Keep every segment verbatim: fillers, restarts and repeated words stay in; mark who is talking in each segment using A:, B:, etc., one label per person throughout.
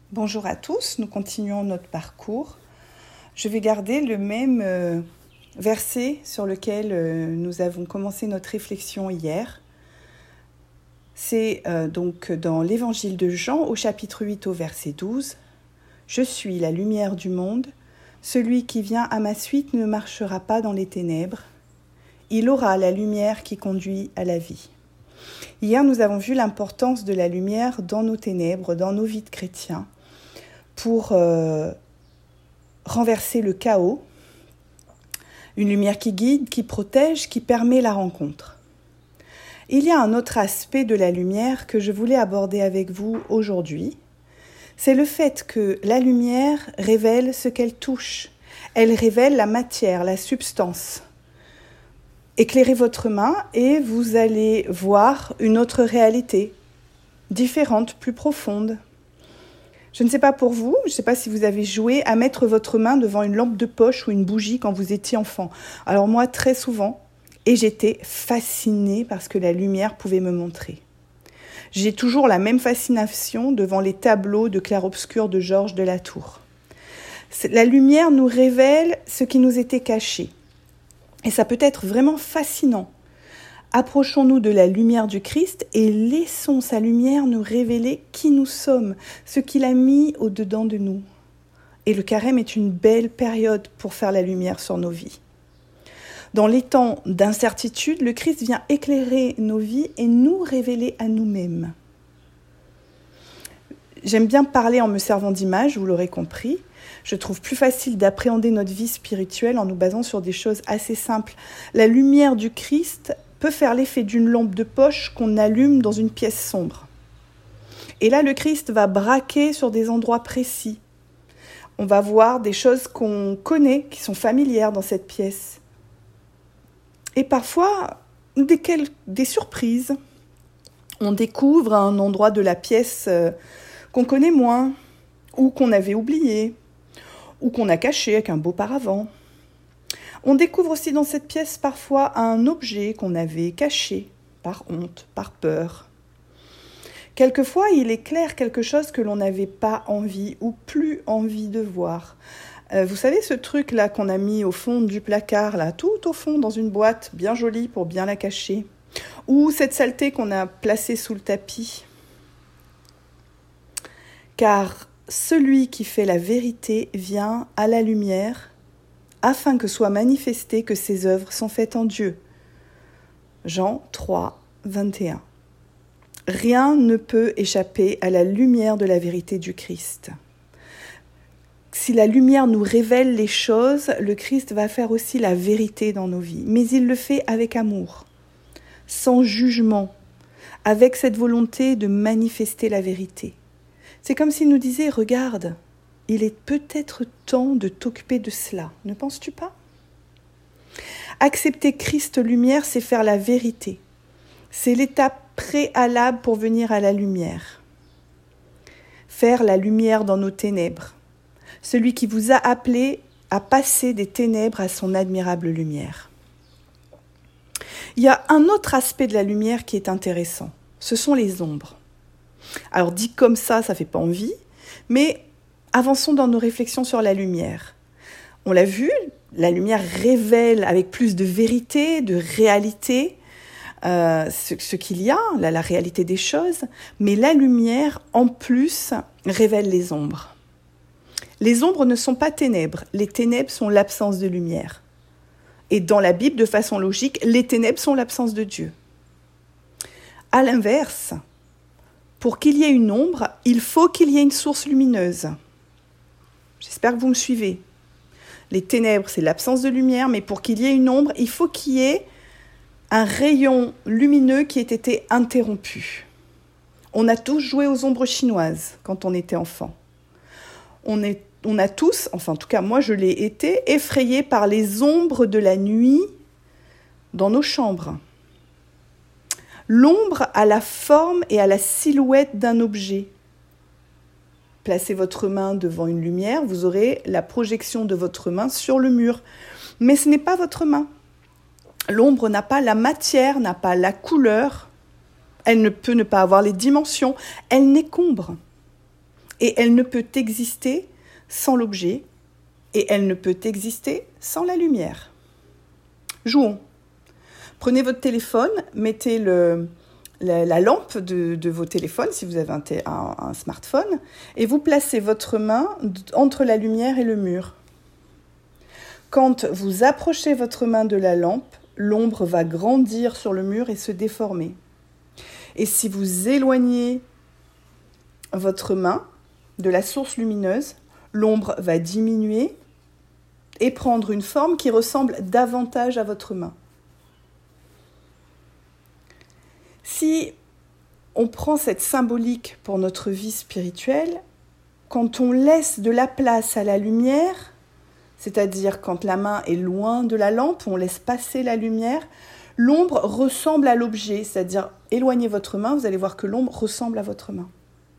A: Bonjour à tous, nous continuons notre parcours. Je vais garder le même euh, verset sur lequel euh, nous avons commencé notre réflexion hier. C'est euh, donc dans l'évangile de Jean au chapitre huit au verset douze. « Je suis la lumière du monde. Celui qui vient à ma suite ne marchera pas dans les ténèbres. Il aura la lumière qui conduit à la vie. » Hier, nous avons vu l'importance de la lumière dans nos ténèbres, dans nos vies de chrétiens, pour euh, renverser le chaos, une lumière qui guide, qui protège, qui permet la rencontre. Il y a un autre aspect de la lumière que je voulais aborder avec vous aujourd'hui. C'est le fait que la lumière révèle ce qu'elle touche. Elle révèle la matière, la substance. Éclairez votre main et vous allez voir une autre réalité, différente, plus profonde. Je ne sais pas pour vous, je ne sais pas si vous avez joué à mettre votre main devant une lampe de poche ou une bougie quand vous étiez enfant. Alors moi, très souvent, et j'étais fascinée par ce que la lumière pouvait me montrer. J'ai toujours la même fascination devant les tableaux de clair-obscur de Georges de la Tour. La lumière nous révèle ce qui nous était caché. Et ça peut être vraiment fascinant. Approchons-nous de la lumière du Christ et laissons sa lumière nous révéler qui nous sommes, ce qu'il a mis au-dedans de nous. Et le carême est une belle période pour faire la lumière sur nos vies. Dans les temps d'incertitude, le Christ vient éclairer nos vies et nous révéler à nous-mêmes. J'aime bien parler en me servant d'images, vous l'aurez compris. Je trouve plus facile d'appréhender notre vie spirituelle en nous basant sur des choses assez simples. La lumière du Christ peut faire l'effet d'une lampe de poche qu'on allume dans une pièce sombre. Et là, le Christ va braquer sur des endroits précis. On va voir des choses qu'on connaît, qui sont familières dans cette pièce. Et parfois, des, des surprises. On découvre un endroit de la pièce euh, qu'on connaît moins, ou qu'on avait oublié, ou qu'on a caché avec un beau paravent. On découvre aussi dans cette pièce parfois un objet qu'on avait caché, par honte, par peur. Quelquefois, il éclaire quelque chose que l'on n'avait pas envie ou plus envie de voir. Euh, vous savez ce truc-là qu'on a mis au fond du placard, là, tout au fond dans une boîte bien jolie pour bien la cacher. Ou cette saleté qu'on a placée sous le tapis. Car celui qui fait la vérité vient à la lumière, afin que soit manifesté que ses œuvres sont faites en Dieu. Jean trois, vingt et un. Rien ne peut échapper à la lumière de la vérité du Christ. Si la lumière nous révèle les choses, le Christ va faire aussi la vérité dans nos vies. Mais il le fait avec amour, sans jugement, avec cette volonté de manifester la vérité. C'est comme s'il nous disait « Regarde, il est peut-être temps de t'occuper de cela, ne penses-tu pas ?» Accepter Christ lumière, c'est faire la vérité. C'est l'étape préalable pour venir à la lumière. Faire la lumière dans nos ténèbres. Celui qui vous a appelé à passer des ténèbres à son admirable lumière. Il y a un autre aspect de la lumière qui est intéressant. Ce sont les ombres. Alors dit comme ça, ça ne fait pas envie, mais avançons dans nos réflexions sur la lumière. On l'a vu, la lumière révèle avec plus de vérité, de réalité, euh, ce, ce qu'il y a, la, la réalité des choses, mais la lumière, en plus, révèle les ombres. Les ombres ne sont pas ténèbres, les ténèbres sont l'absence de lumière. Et dans la Bible, de façon logique, les ténèbres sont l'absence de Dieu. À l'inverse, pour qu'il y ait une ombre, il faut qu'il y ait une source lumineuse. J'espère que vous me suivez. Les ténèbres, c'est l'absence de lumière, mais pour qu'il y ait une ombre, il faut qu'il y ait un rayon lumineux qui ait été interrompu. On a tous joué aux ombres chinoises quand on était enfant. On, est, on a tous, enfin en tout cas moi je l'ai été, effrayés par les ombres de la nuit dans nos chambres. L'ombre a la forme et a la silhouette d'un objet. Placez votre main devant une lumière, vous aurez la projection de votre main sur le mur. Mais ce n'est pas votre main. L'ombre n'a pas la matière, n'a pas la couleur. Elle ne peut ne pas avoir les dimensions. Elle n'est qu'ombre. Et elle ne peut exister sans l'objet, et elle ne peut exister sans la lumière. Jouons. Prenez votre téléphone, mettez le, la, la lampe de, de vos téléphones, si vous avez un, té, un, un smartphone, et vous placez votre main entre la lumière et le mur. Quand vous approchez votre main de la lampe, l'ombre va grandir sur le mur et se déformer. Et si vous éloignez votre main de la source lumineuse, l'ombre va diminuer et prendre une forme qui ressemble davantage à votre main. Si on prend cette symbolique pour notre vie spirituelle, quand on laisse de la place à la lumière, c'est-à-dire quand la main est loin de la lampe, on laisse passer la lumière, l'ombre ressemble à l'objet, c'est-à-dire éloignez votre main, vous allez voir que l'ombre ressemble à votre main.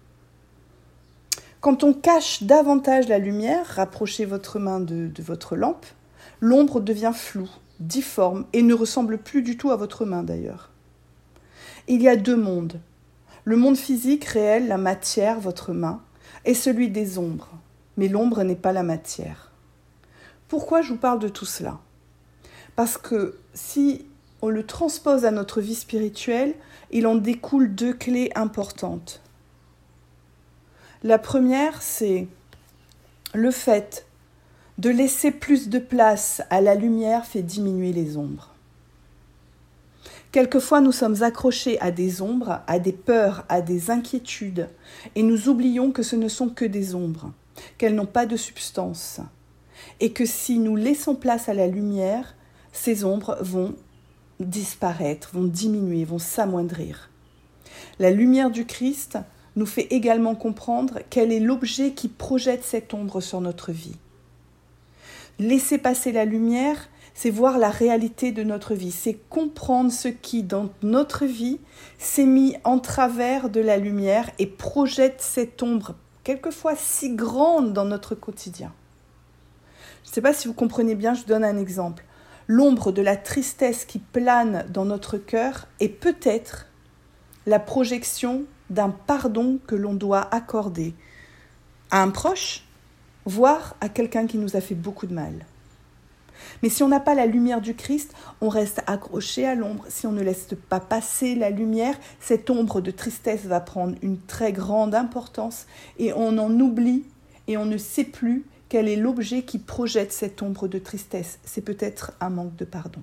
A: Quand on cache davantage la lumière, rapprochez votre main de, de votre lampe, l'ombre devient floue, difforme et ne ressemble plus du tout à votre main d'ailleurs. Il y a deux mondes. Le monde physique réel, la matière, votre main, et celui des ombres. Mais l'ombre n'est pas la matière. Pourquoi je vous parle de tout cela ? Parce que si on le transpose à notre vie spirituelle, il en découle deux clés importantes. La première, c'est le fait de laisser plus de place à la lumière fait diminuer les ombres. Quelquefois, nous sommes accrochés à des ombres, à des peurs, à des inquiétudes, et nous oublions que ce ne sont que des ombres, qu'elles n'ont pas de substance, et que si nous laissons place à la lumière, ces ombres vont disparaître, vont diminuer, vont s'amoindrir. La lumière du Christ nous fait également comprendre quel est l'objet qui projette cette ombre sur notre vie. Laisser passer la lumière, c'est voir la réalité de notre vie, c'est comprendre ce qui, dans notre vie, s'est mis en travers de la lumière et projette cette ombre, quelquefois si grande dans notre quotidien. Je ne sais pas si vous comprenez bien, je vous donne un exemple. L'ombre de la tristesse qui plane dans notre cœur est peut-être la projection d'un pardon que l'on doit accorder à un proche, voire à quelqu'un qui nous a fait beaucoup de mal. Mais si on n'a pas la lumière du Christ, on reste accroché à l'ombre. Si on ne laisse pas passer la lumière, cette ombre de tristesse va prendre une très grande importance et on en oublie et on ne sait plus quel est l'objet qui projette cette ombre de tristesse. C'est peut-être un manque de pardon.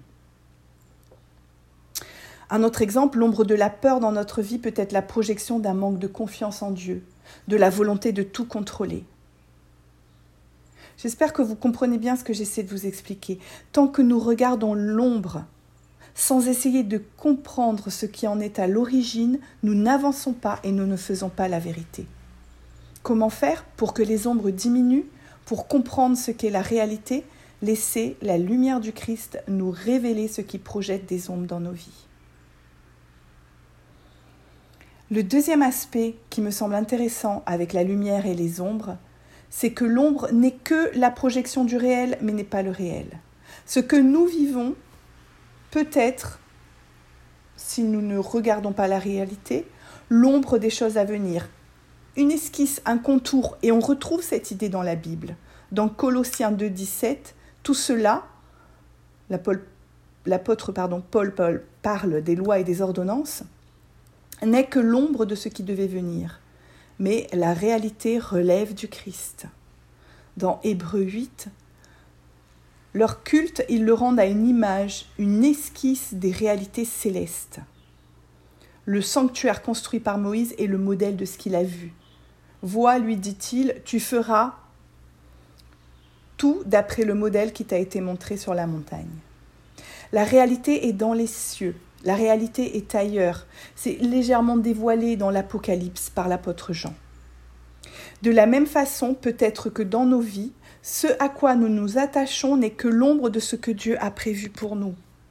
A: Un autre exemple, l'ombre de la peur dans notre vie peut être la projection d'un manque de confiance en Dieu, de la volonté de tout contrôler. J'espère que vous comprenez bien ce que j'essaie de vous expliquer. Tant que nous regardons l'ombre, sans essayer de comprendre ce qui en est à l'origine, nous n'avançons pas et nous ne faisons pas la vérité. Comment faire pour que les ombres diminuent ? Pour comprendre ce qu'est la réalité, laisser la lumière du Christ nous révéler ce qui projette des ombres dans nos vies. Le deuxième aspect qui me semble intéressant avec la lumière et les ombres, c'est que l'ombre n'est que la projection du réel, mais n'est pas le réel. Ce que nous vivons peut être, si nous ne regardons pas la réalité, l'ombre des choses à venir. Une esquisse, un contour, et on retrouve cette idée dans la Bible. Dans Colossiens deux, dix-sept, tout cela, l'apôtre pardon, Paul, Paul parle des lois et des ordonnances, n'est que l'ombre de ce qui devait venir. Mais la réalité relève du Christ. Dans Hébreux huit, leur culte, ils le rendent à une image, une esquisse des réalités célestes. Le sanctuaire construit par Moïse est le modèle de ce qu'il a vu. Vois, lui dit-il, tu feras tout d'après le modèle qui t'a été montré sur la montagne. La réalité est dans les cieux. La réalité est ailleurs. C'est légèrement dévoilé dans l'Apocalypse par l'apôtre Jean. De la même façon, peut-être que dans nos vies, ce à quoi nous nous attachons n'est que l'ombre de ce que Dieu a prévu pour nous.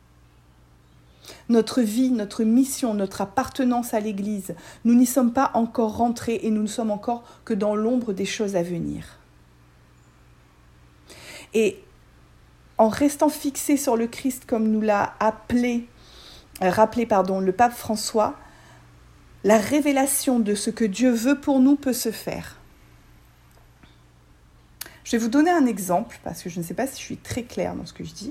A: Notre vie, notre mission, notre appartenance à l'Église, nous n'y sommes pas encore rentrés et nous ne sommes encore que dans l'ombre des choses à venir. Et en restant fixés sur le Christ comme nous l'a appelé Rappelez pardon, le pape François, la révélation de ce que Dieu veut pour nous peut se faire. Je vais vous donner un exemple, parce que je ne sais pas si je suis très claire dans ce que je dis.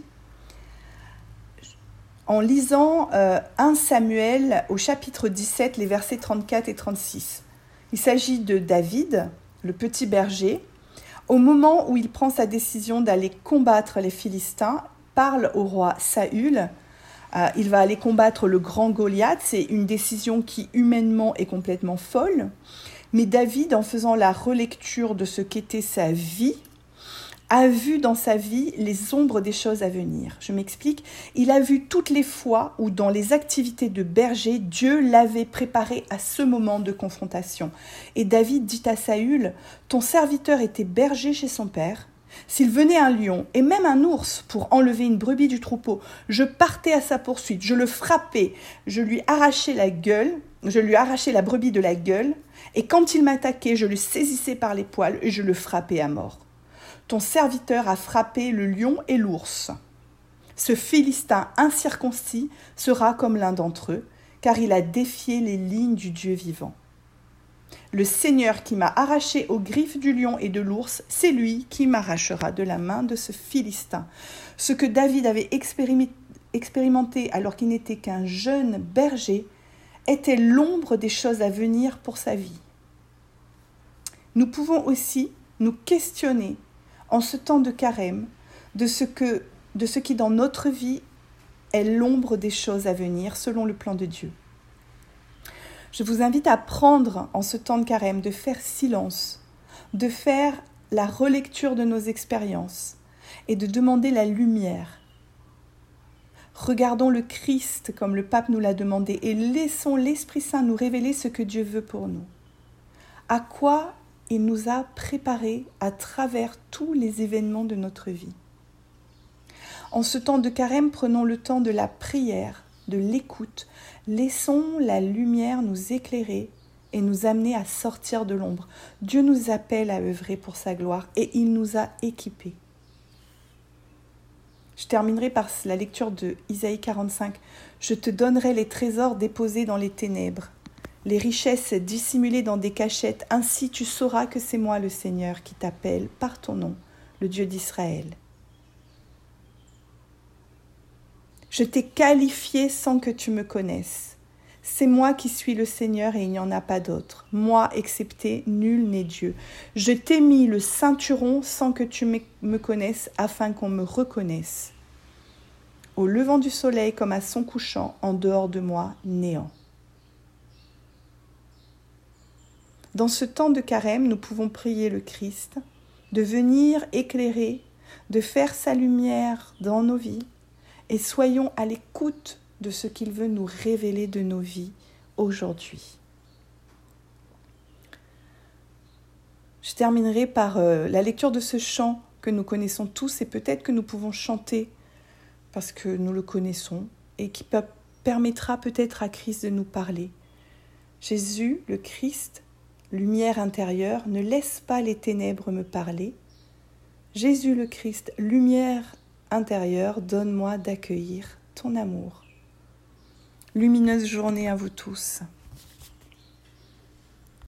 A: En lisant euh, premier Samuel au chapitre dix-sept, les versets trente-quatre et trente-six. Il s'agit de David, le petit berger. Au moment où il prend sa décision d'aller combattre les Philistins, parle au roi Saül. Euh, il va aller combattre le grand Goliath. C'est une décision qui humainement est complètement folle. Mais David, en faisant la relecture de ce qu'était sa vie, a vu dans sa vie les ombres des choses à venir. Je m'explique. Il a vu toutes les fois où dans les activités de berger, Dieu l'avait préparé à ce moment de confrontation. Et David dit à Saül, « Ton serviteur était berger chez son père. S'il venait un lion et même un ours pour enlever une brebis du troupeau, je partais à sa poursuite, je le frappais, je lui arrachais la gueule, je lui arrachais la brebis de la gueule, et quand il m'attaquait, je le saisissais par les poils et je le frappais à mort. Ton serviteur a frappé le lion et l'ours. Ce Philistin incirconcis sera comme l'un d'entre eux, car il a défié les lignes du Dieu vivant. Le Seigneur qui m'a arraché aux griffes du lion et de l'ours, c'est lui qui m'arrachera de la main de ce Philistin. » Ce que David avait expérimenté alors qu'il n'était qu'un jeune berger était l'ombre des choses à venir pour sa vie. Nous pouvons aussi nous questionner en ce temps de carême de ce, que, de ce qui dans notre vie est l'ombre des choses à venir selon le plan de Dieu. Je vous invite à prendre en ce temps de carême, de faire silence, de faire la relecture de nos expériences et de demander la lumière. Regardons le Christ comme le pape nous l'a demandé et laissons l'Esprit Saint nous révéler ce que Dieu veut pour nous. À quoi il nous a préparés à travers tous les événements de notre vie. En ce temps de carême, prenons le temps de la prière, de l'écoute. Laissons la lumière nous éclairer et nous amener à sortir de l'ombre. Dieu nous appelle à œuvrer pour sa gloire et il nous a équipés. Je terminerai par la lecture de Isaïe quarante-cinq. « Je te donnerai les trésors déposés dans les ténèbres, les richesses dissimulées dans des cachettes. Ainsi tu sauras que c'est moi le Seigneur qui t'appelle par ton nom, le Dieu d'Israël. Je t'ai qualifié sans que tu me connaisses. C'est moi qui suis le Seigneur et il n'y en a pas d'autre. Moi excepté, nul n'est Dieu. Je t'ai mis le ceinturon sans que tu me connaisses afin qu'on me reconnaisse. Au levant du soleil comme à son couchant, en dehors de moi, néant. » Dans ce temps de carême, nous pouvons prier le Christ de venir éclairer, de faire sa lumière dans nos vies et soyons à l'écoute de ce qu'il veut nous révéler de nos vies aujourd'hui. Je terminerai par euh, la lecture de ce chant que nous connaissons tous et peut-être que nous pouvons chanter parce que nous le connaissons et qui peut, permettra peut-être à Christ de nous parler. Jésus, le Christ, lumière intérieure, ne laisse pas les ténèbres me parler. Jésus le Christ, lumière intérieure, donne-moi d'accueillir ton amour. Lumineuse journée à vous tous.